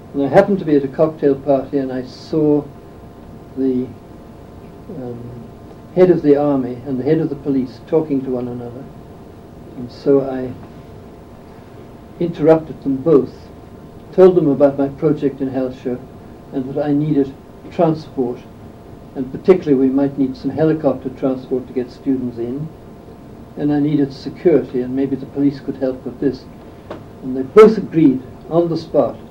And I happened to be at a cocktail party, and I saw the head of the army and the head of the police talking to one another. And so I interrupted them both, told them about my project in Hellshire, and that I needed transport, and particularly we might need some helicopter transport to get students in, and I needed security, and maybe the police could help with this. And they both agreed on the spot